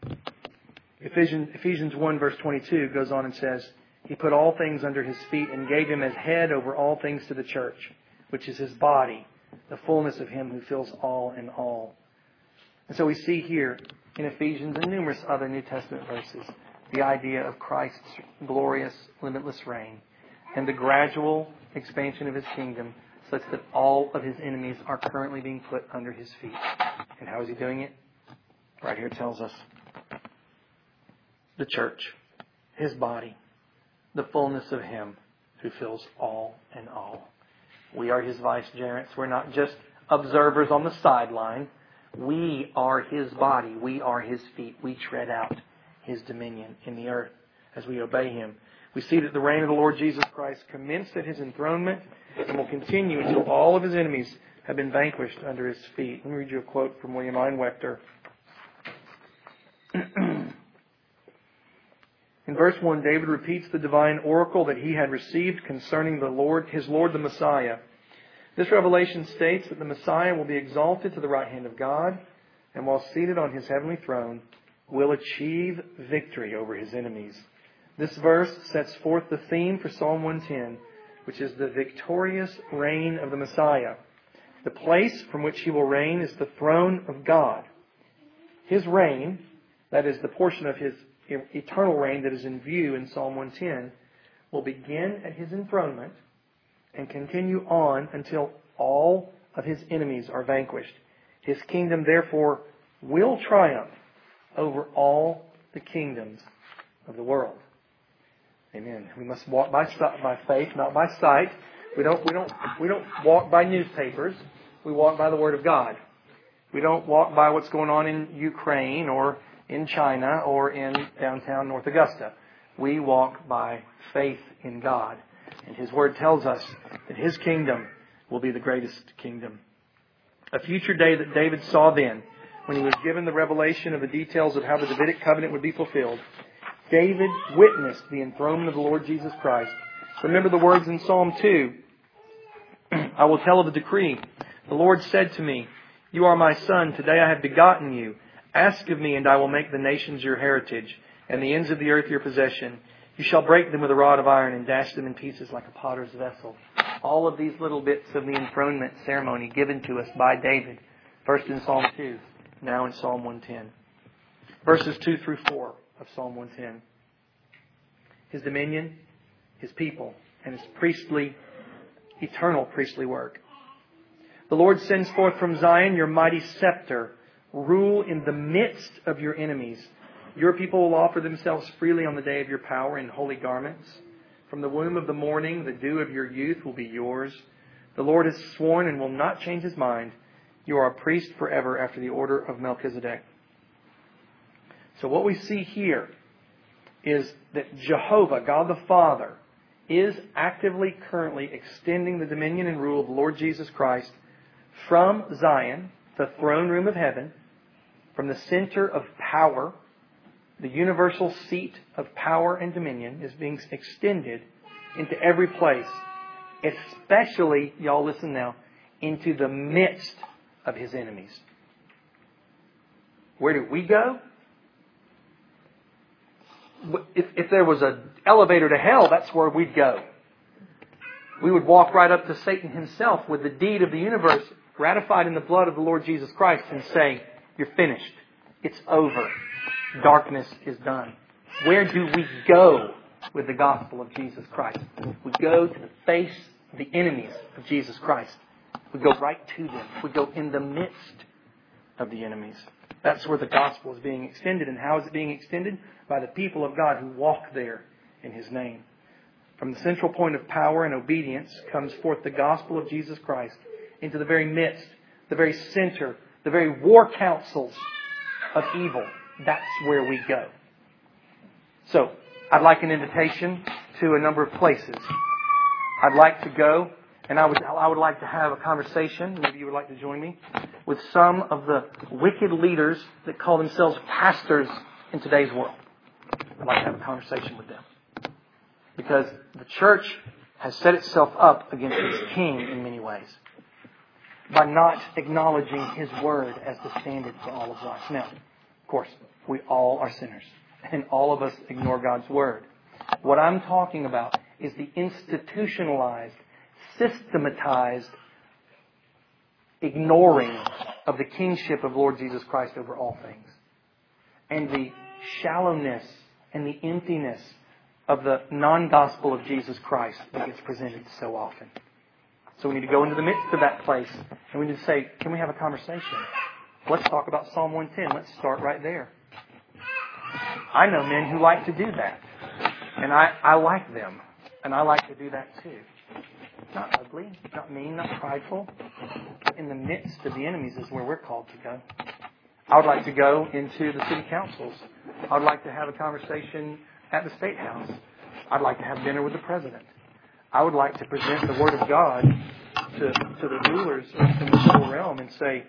Ephesians 1 verse 22 goes on and says, He put all things under His feet and gave Him as head over all things to the church, which is His body, the fullness of Him who fills all in all. And so we see here in Ephesians and numerous other New Testament verses the idea of Christ's glorious, limitless reign and the gradual expansion of His kingdom such that all of His enemies are currently being put under His feet. And how is He doing it? Right here it tells us. The church, His body, the fullness of Him who fills all in all. We are His vicegerents. We're not just observers on the sideline. We are His body. We are His feet. We tread out His dominion in the earth as we obey Him. We see that the reign of the Lord Jesus Christ commenced at His enthronement and will continue until all of His enemies have been vanquished under His feet. Let me read you a quote from William Einwechter. In verse 1, David repeats the divine oracle that he had received concerning his Lord the Messiah. This revelation states that the Messiah will be exalted to the right hand of God, and while seated on His heavenly throne, will achieve victory over His enemies. This verse sets forth the theme for Psalm 110, which is the victorious reign of the Messiah. The place from which He will reign is the throne of God. His reign, that is the portion of His eternal reign that is in view in Psalm 110, will begin at His enthronement and continue on until all of His enemies are vanquished. His kingdom, therefore, will triumph over all the kingdoms of the world. Amen. We must walk by faith, not by sight. We don't walk by newspapers. We walk by the Word of God. We don't walk by what's going on in Ukraine or in China or in downtown North Augusta. We walk by faith in God. And His Word tells us that His kingdom will be the greatest kingdom. A future day that David saw then, when he was given the revelation of the details of how the Davidic covenant would be fulfilled, David witnessed the enthronement of the Lord Jesus Christ. Remember the words in Psalm 2. I will tell of the decree. The Lord said to me, You are my son. Today I have begotten you. Ask of me, and I will make the nations your heritage, and the ends of the earth your possession. You shall break them with a rod of iron and dash them in pieces like a potter's vessel. All of these little bits of the enthronement ceremony given to us by David. First in Psalm 2, now in Psalm 110. Verses 2 through 4 of Psalm 110. His dominion, His people, and His priestly, eternal priestly work. The Lord sends forth from Zion your mighty scepter. Rule in the midst of your enemies. Your people will offer themselves freely on the day of your power in holy garments. From the womb of the morning, the dew of your youth will be yours. The Lord has sworn and will not change His mind. You are a priest forever after the order of Melchizedek. So what we see here is that Jehovah, God the Father, is actively, currently extending the dominion and rule of the Lord Jesus Christ from Zion, the throne room of heaven, from the center of power, the universal seat of power and dominion is being extended into every place, especially, y'all listen now, into the midst of His enemies. Where do we go? If there was an elevator to hell, that's where we'd go. We would walk right up to Satan himself with the deed of the universe ratified in the blood of the Lord Jesus Christ and say, you're finished. It's over. Darkness is done. Where do we go with the gospel of Jesus Christ? We go to the face of the enemies of Jesus Christ. We go right to them. We go in the midst of the enemies. That's where the gospel is being extended. And how is it being extended? By the people of God who walk there in His name. From the central point of power and obedience comes forth the gospel of Jesus Christ into the very midst, the very center, the very war councils of evil. That's where we go. So, I'd like an invitation to a number of places. I'd like to go, and I would like to have a conversation, maybe you would like to join me, with some of the wicked leaders that call themselves pastors in today's world. I'd like to have a conversation with them. Because the church has set itself up against its king in many ways by not acknowledging His word as the standard for all of life. Now, of course, we all are sinners, and all of us ignore God's word. What I'm talking about is the institutionalized, systematized ignoring of the kingship of Lord Jesus Christ over all things. And the shallowness and the emptiness of the non-gospel of Jesus Christ that gets presented so often. So we need to go into the midst of that place and we need to say, can we have a conversation? Let's talk about Psalm 110. Let's start right there. I know men who like to do that. And I like them. And I like to do that too. Not ugly, not mean, not prideful. But in the midst of the enemies is where we're called to go. I would like to go into the city councils. I would like to have a conversation at the State House. I'd like to have dinner with the president. I would like to present the Word of God to the rulers in the civil realm and say,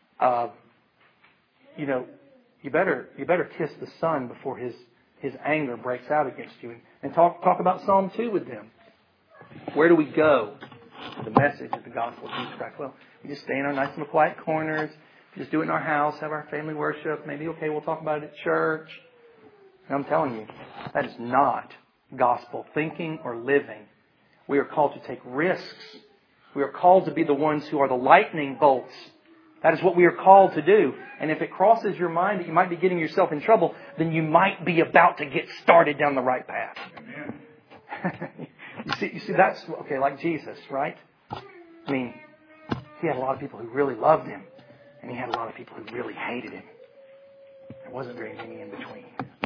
you better kiss the Son before his anger breaks out against you. And talk about Psalm 2 with them. Where do we go? The message of the gospel of Jesus Christ. Well, we just stay in our nice little quiet corners. Just do it in our house. Have our family worship. Maybe, okay, we'll talk about it at church. And I'm telling you, that is not gospel thinking or living. We are called to take risks. We are called to be the ones who are the lightning bolts. That is what we are called to do. And if it crosses your mind that you might be getting yourself in trouble, then you might be about to get started down the right path. Amen. You see, that's, okay, like Jesus, right? I mean, He had a lot of people who really loved Him. And He had a lot of people who really hated Him. There wasn't very many in between.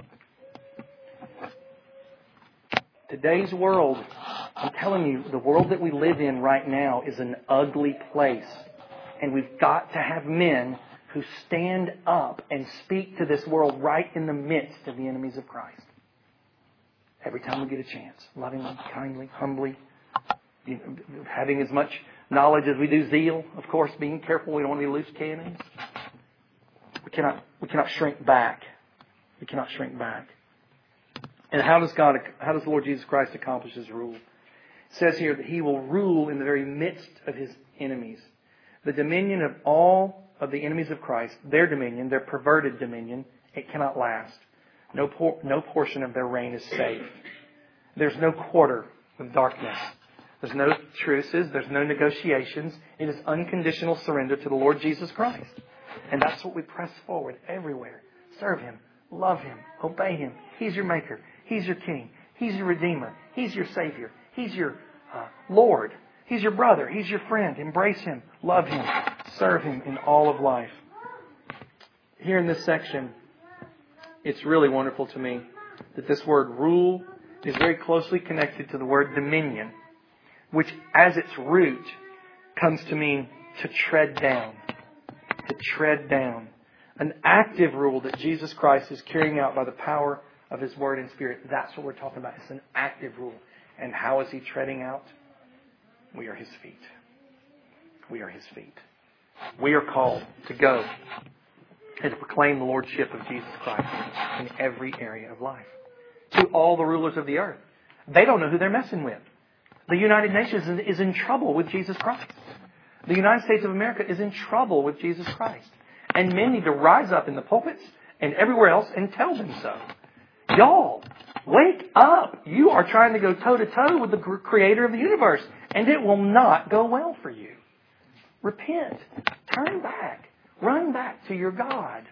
Today's world, I'm telling you, the world that we live in right now is an ugly place. And we've got to have men who stand up and speak to this world right in the midst of the enemies of Christ. Every time we get a chance. Lovingly, kindly, humbly. Having as much knowledge as we do zeal. Of course, being careful. We don't want to be loose cannons. We cannot shrink back. We cannot shrink back. And how does the Lord Jesus Christ accomplish His rule? It says here that He will rule in the very midst of His enemies. The dominion of all of the enemies of Christ, their dominion, their perverted dominion, it cannot last. No portion of their reign is safe. There's no quarter of darkness. There's no truces. There's no negotiations. It is unconditional surrender to the Lord Jesus Christ. And that's what we press forward everywhere. Serve Him. Love Him. Obey Him. He's your Maker. He's your King. He's your Redeemer. He's your Savior. He's your Lord. He's your brother. He's your friend. Embrace Him. Love Him. Serve Him in all of life. Here in this section, it's really wonderful to me that this word rule is very closely connected to the word dominion, which as its root comes to mean to tread down. To tread down. An active rule that Jesus Christ is carrying out by the power of His Word and Spirit. That's what we're talking about. It's an active rule. And how is He treading out? We are His feet. We are His feet. We are called to go and to proclaim the Lordship of Jesus Christ in every area of life. To all the rulers of the earth. They don't know who they're messing with. The United Nations is in trouble with Jesus Christ. The United States of America is in trouble with Jesus Christ. And men need to rise up in the pulpits and everywhere else and tell them so. Y'all, wake up. You are trying to go toe-to-toe with the Creator of the universe. And it will not go well for you. Repent. Turn back. Run back to your God.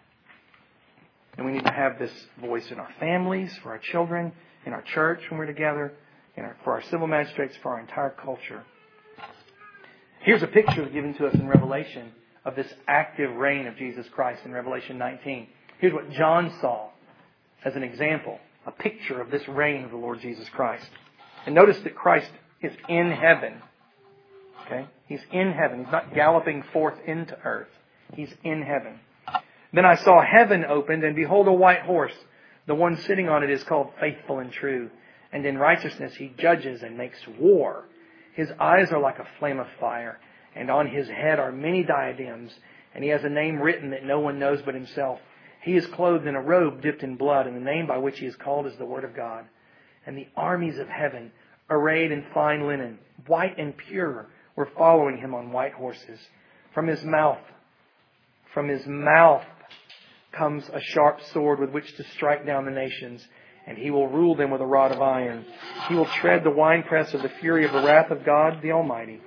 And we need to have this voice in our families, for our children, in our church when we're together, for our civil magistrates, for our entire culture. Here's a picture given to us in Revelation of this active reign of Jesus Christ in Revelation 19. Here's what John saw as an example, a picture of this reign of the Lord Jesus Christ. And notice that Christ is in heaven. Okay? He's in heaven. He's not galloping forth into earth. He's in heaven. Then I saw heaven opened, and behold, a white horse. The one sitting on it is called Faithful and True. And in righteousness He judges and makes war. His eyes are like a flame of fire, and on His head are many diadems, and He has a name written that no one knows but Himself. He is clothed in a robe dipped in blood, and the name by which He is called is the Word of God. And the armies of heaven, arrayed in fine linen, white and pure, were following Him on white horses. From His mouth comes a sharp sword with which to strike down the nations, and He will rule them with a rod of iron. He will tread the winepress of the fury of the wrath of God the Almighty.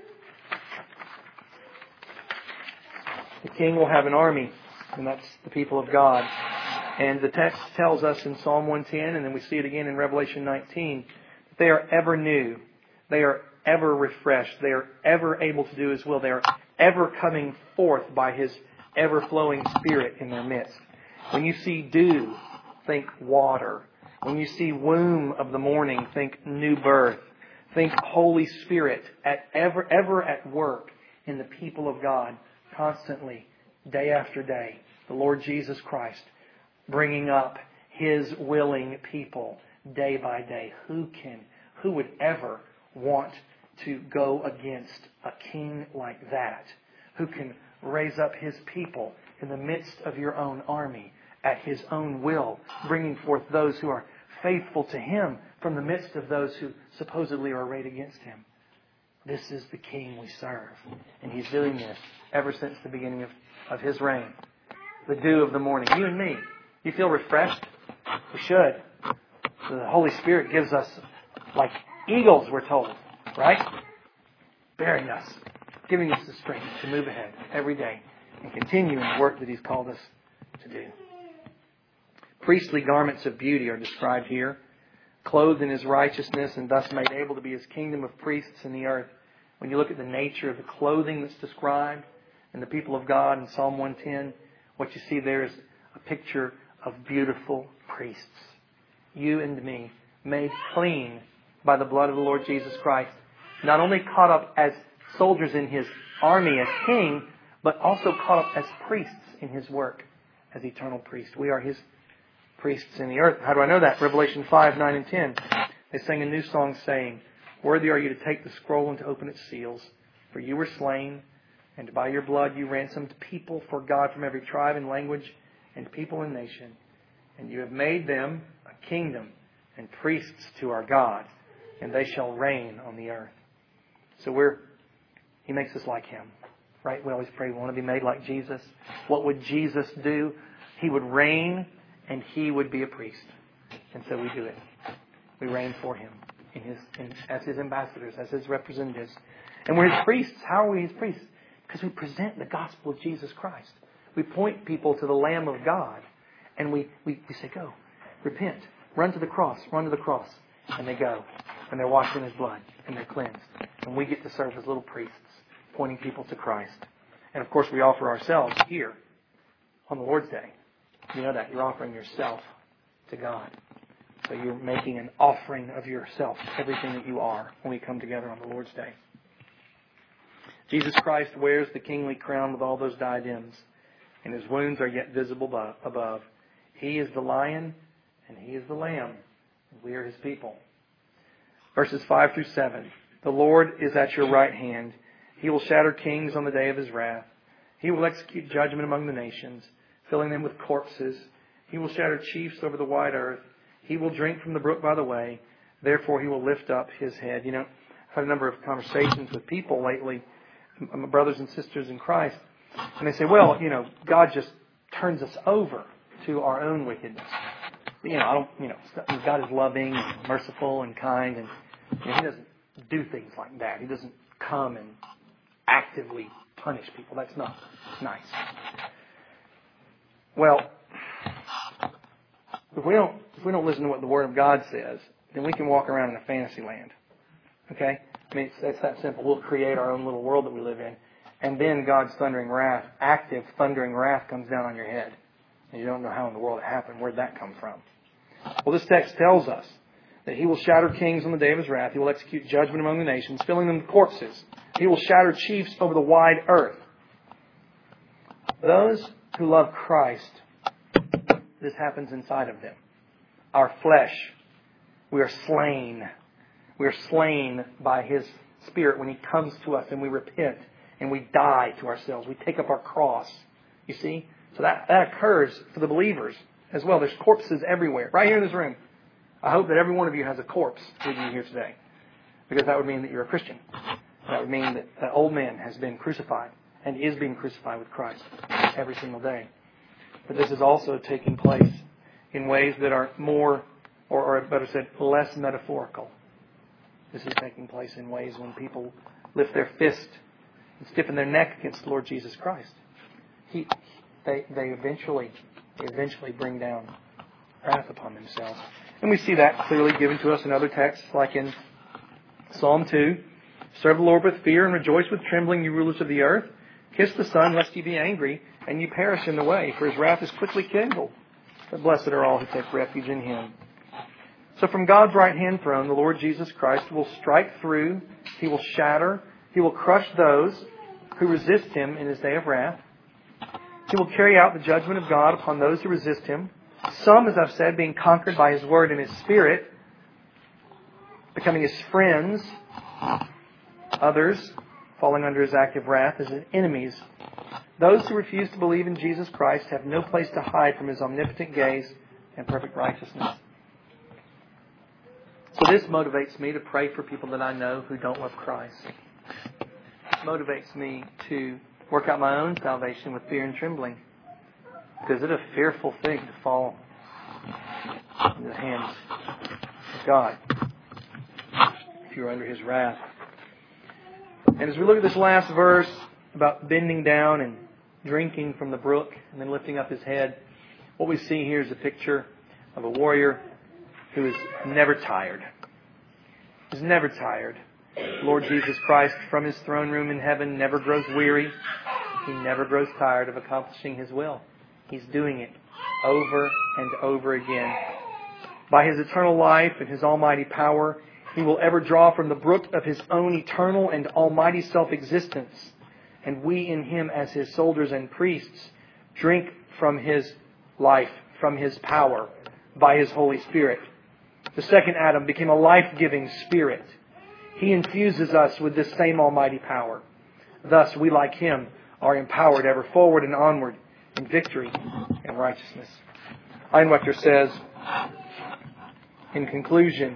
The King will have an army, and that's the people of God. And the text tells us in Psalm 110, and then we see it again in Revelation 19, that they are ever new. They are ever refreshed. They are ever able to do His will. They are ever coming forth by His ever-flowing Spirit in their midst. When you see dew, think water. When you see womb of the morning, think new birth. Think Holy Spirit ever at work in the people of God, constantly, day after day. The Lord Jesus Christ bringing up His willing people day by day. Who would ever want to go against a king like that? Who can raise up His people in the midst of your own army at His own will, bringing forth those who are faithful to Him from the midst of those who supposedly are arrayed against Him. This is the King we serve. And He's doing this ever since the beginning of His reign. The dew of the morning. You and me, you feel refreshed? We should. The Holy Spirit gives us, like eagles, we're told, right? Bearing us, giving us the strength to move ahead every day and continue in the work that He's called us to do. Priestly garments of beauty are described here, clothed in His righteousness and thus made able to be His kingdom of priests in the earth. When you look at the nature of the clothing that's described in the people of God in Psalm 110, what you see there is a picture of beautiful priests. You and me, made clean by the blood of the Lord Jesus Christ, not only caught up as soldiers in His army as King, but also caught up as priests in His work as eternal priests. We are His priests in the earth. How do I know that? Revelation 5, 9, and 10. They sang a new song saying, "Worthy are you to take the scroll and to open its seals. For you were slain, and by your blood you ransomed people for God from every tribe and language and people and nation. And you have made them a kingdom and priests to our God, and they shall reign on the earth." So He makes us like Him. Right? We always pray we want to be made like Jesus. What would Jesus do? He would reign and He would be a priest. And so we do it. We reign for Him as His ambassadors, as His representatives. And we're His priests. How are we His priests? Because we present the gospel of Jesus Christ. We point people to the Lamb of God. And we say, go, repent, run to the cross, And they go. And they're washed in His blood. And they're cleansed. And we get to serve as little priests, pointing people to Christ. And of course, we offer ourselves here on the Lord's Day. You know that. You're offering yourself to God. So you're making an offering of yourself, everything that you are, when we come together on the Lord's Day. Jesus Christ wears the kingly crown with all those diadems, and His wounds are yet visible above. He is the lion, and He is the lamb, and we are His people. Verses 5 through 7. The Lord is at your right hand. He will shatter kings on the day of His wrath. He will execute judgment among the nations, filling them with corpses. He will shatter chiefs over the wide earth. He will drink from the brook by the way. Therefore He will lift up His head. You know, I've had a number of conversations with people lately, my brothers and sisters in Christ, and they say, well, you know, God just turns us over to our own wickedness. God is loving and merciful and kind, and He doesn't do things like that. He doesn't come and actively punish people. That's not nice. Well, if we don't listen to what the Word of God says, then we can walk around in a fantasy land. Okay? I mean, it's that simple. We'll create our own little world that we live in. And then God's thundering wrath, active thundering wrath, comes down on your head. And you don't know how in the world it happened. Where'd that come from? Well, this text tells us that He will shatter kings on the day of His wrath. He will execute judgment among the nations, filling them with corpses. He will shatter chiefs over the wide earth. Those who love Christ, this happens inside of them. Our flesh, we are slain. We are slain by His Spirit when He comes to us and we repent and we die to ourselves. We take up our cross. You see? So that occurs for the believers as well. There's corpses everywhere. Right here in this room. I hope that every one of you has a corpse with you here today. Because that would mean that you're a Christian. That would mean that the old man has been crucified and is being crucified with Christ every single day. But this is also taking place in ways that are more, or better said, less metaphorical. This is taking place in ways when people lift their fist and stiffen their neck against the Lord Jesus Christ. They eventually bring down wrath upon themselves. And we see that clearly given to us in other texts, like in Psalm 2. Serve the Lord with fear and rejoice with trembling, you rulers of the earth. Kiss the Son, lest ye be angry, and ye perish in the way, for His wrath is quickly kindled. But blessed are all who take refuge in Him. So from God's right-hand throne, the Lord Jesus Christ will strike through, He will shatter, He will crush those who resist Him in His day of wrath. He will carry out the judgment of God upon those who resist Him. Some, as I've said, being conquered by His Word and His Spirit, becoming His friends. Others, falling under His active wrath as His enemies. Those who refuse to believe in Jesus Christ have no place to hide from His omnipotent gaze and perfect righteousness. So this motivates me to pray for people that I know who don't love Christ. It motivates me to work out my own salvation with fear and trembling. Because it's a fearful thing to fall in the hands of God if you're under His wrath. And as we look at this last verse about bending down and drinking from the brook and then lifting up his head, what we see here is a picture of a warrior who is never tired. He's never tired. Lord Jesus Christ from His throne room in heaven never grows weary. He never grows tired of accomplishing His will. He's doing it over and over again. By His eternal life and His almighty power, He will ever draw from the brook of His own eternal and almighty self-existence. And we in Him as His soldiers and priests drink from His life, from His power, by His Holy Spirit. The second Adam became a life-giving Spirit. He infuses us with this same almighty power. Thus, we like Him are empowered ever forward and onward in victory and righteousness. Einwechter says, in conclusion,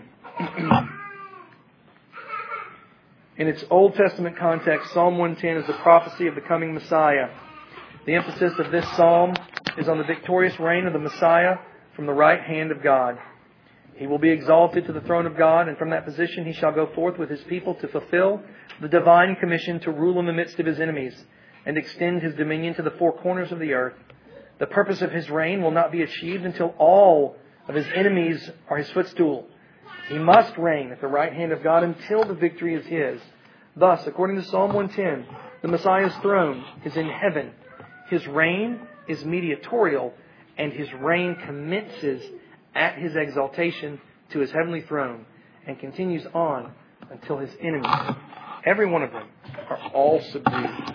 in its Old Testament context, Psalm 110 is a prophecy of the coming Messiah. The emphasis of this psalm is on the victorious reign of the Messiah from the right hand of God. He will be exalted to the throne of God, and from that position He shall go forth with His people to fulfill the divine commission to rule in the midst of His enemies and extend His dominion to the four corners of the earth. The purpose of His reign will not be achieved until all of His enemies are His footstool, He must reign at the right hand of God until the victory is His. Thus, according to Psalm 110, the Messiah's throne is in heaven. His reign is mediatorial, and His reign commences at His exaltation to His heavenly throne and continues on until His enemies, every one of them, are all subdued.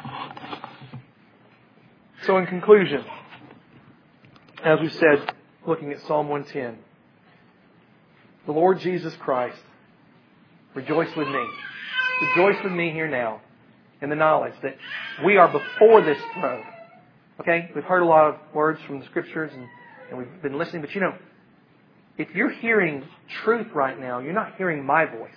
So in conclusion, as we said, looking at Psalm 110, the Lord Jesus Christ, rejoice with me. Rejoice with me here now in the knowledge that we are before this throne. Okay? We've heard a lot of words from the Scriptures and we've been listening, but if you're hearing truth right now, you're not hearing my voice.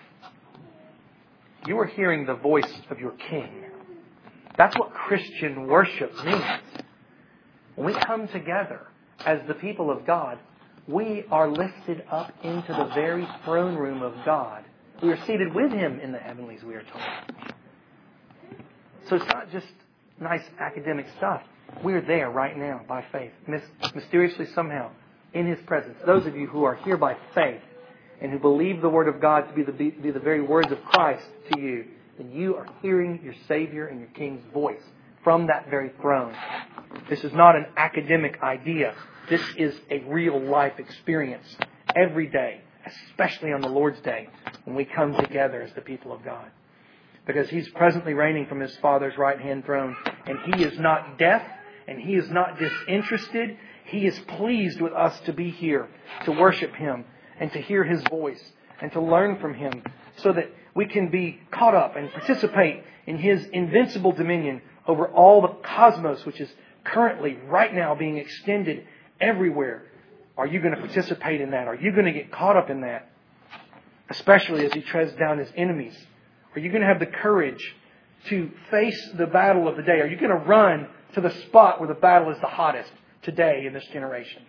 You are hearing the voice of your King. That's what Christian worship means. When we come together as the people of God, we are lifted up into the very throne room of God. We are seated with Him in the heavenlies, we are told. So it's not just nice academic stuff. We are there right now by faith, mysteriously somehow, in His presence. Those of you who are here by faith and who believe the Word of God to be the very words of Christ to you, then you are hearing your Savior and your King's voice from that very throne. This is not an academic idea. This is a real life experience every day, especially on the Lord's Day when we come together as the people of God. Because He's presently reigning from His Father's right-hand throne, and He is not deaf and He is not disinterested. He is pleased with us to be here, to worship Him and to hear His voice and to learn from Him so that we can be caught up and participate in His invincible dominion over all the cosmos, which is currently, right now, being extended everywhere. Are you going to participate in that? Are you going to get caught up in that? Especially as He treads down His enemies. Are you going to have the courage to face the battle of the day? Are you going to run to the spot where the battle is the hottest today in this generation?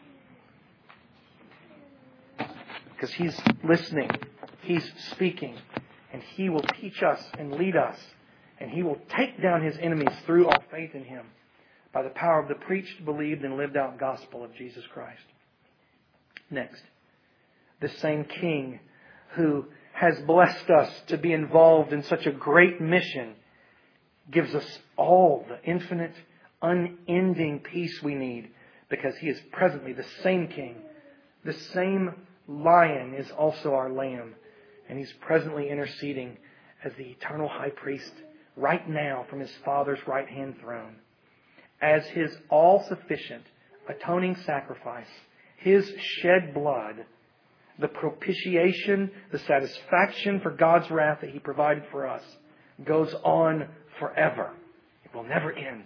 Because He's listening. He's speaking. And He will teach us and lead us. And He will take down His enemies through our faith in Him by the power of the preached, believed, and lived out gospel of Jesus Christ. Next, this same King who has blessed us to be involved in such a great mission gives us all the infinite, unending peace we need because He is presently the same King. The same Lion is also our Lamb. And He's presently interceding as the eternal high priest right now from His Father's right-hand throne. As His all-sufficient atoning sacrifice, His shed blood, the propitiation, the satisfaction for God's wrath that He provided for us, goes on forever. It will never end,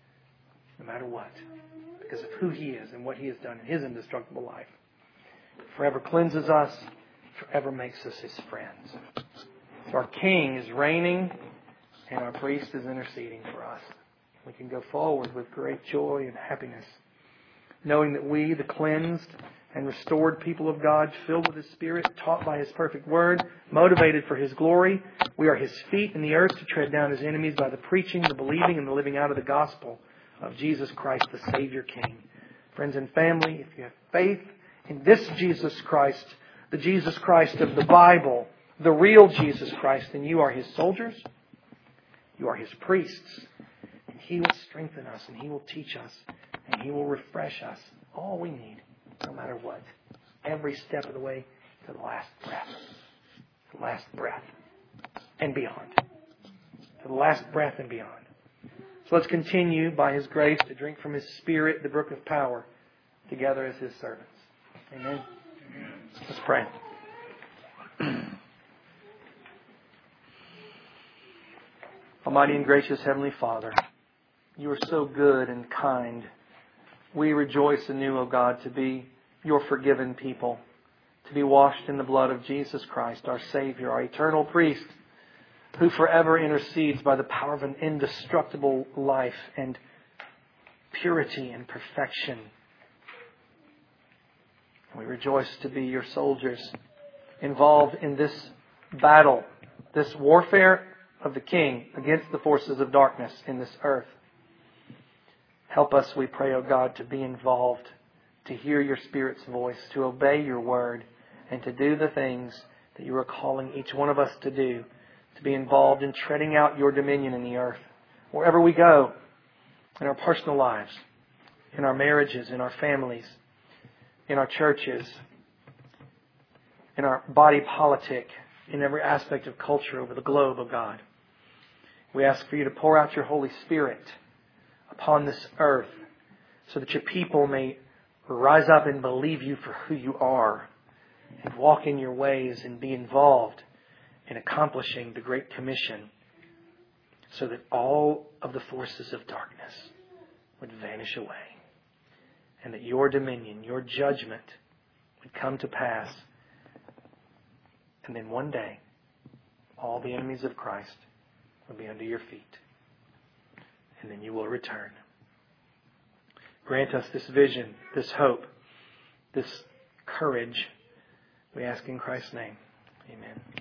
no matter what, because of who He is and what He has done in His indestructible life. Forever cleanses us, forever makes us His friends. So our King is reigning, and our priest is interceding for us. We can go forward with great joy and happiness, knowing that we, the cleansed and restored people of God, filled with His Spirit, taught by His perfect Word, motivated for His glory, we are His feet in the earth to tread down His enemies by the preaching, the believing, and the living out of the gospel of Jesus Christ, the Savior King. Friends and family, if you have faith in this Jesus Christ, the Jesus Christ of the Bible, the real Jesus Christ, then you are His soldiers, you are His priests, and He will strengthen us, and He will teach us, and He will refresh us. All we need, no matter what. Every step of the way to the last breath. The last breath and beyond. To the last breath and beyond. So let's continue by His grace to drink from His Spirit, the brook of power, together as His servants. Amen. Let's pray. Almighty and gracious Heavenly Father, You are so good and kind. We rejoice anew, O God, to be Your forgiven people, to be washed in the blood of Jesus Christ, our Savior, our eternal priest, who forever intercedes by the power of an indestructible life and purity and perfection. We rejoice to be Your soldiers involved in this battle, this warfare of the King against the forces of darkness in this earth. Help us, we pray, O God, to be involved, to hear Your Spirit's voice, to obey Your word, and to do the things that you are calling each one of us to do, to be involved in treading out your dominion in the earth. Wherever we go, in our personal lives, in our marriages, in our families, in our churches, in our body politic, in every aspect of culture over the globe, O God. We ask for you to pour out your Holy Spirit upon this earth so that your people may rise up and believe you for who you are and walk in your ways and be involved in accomplishing the Great Commission so that all of the forces of darkness would vanish away and that your dominion, your judgment would come to pass. And then one day, all the enemies of Christ will be under your feet. And then you will return. Grant us this vision, this hope, this courage. We ask in Christ's name. Amen.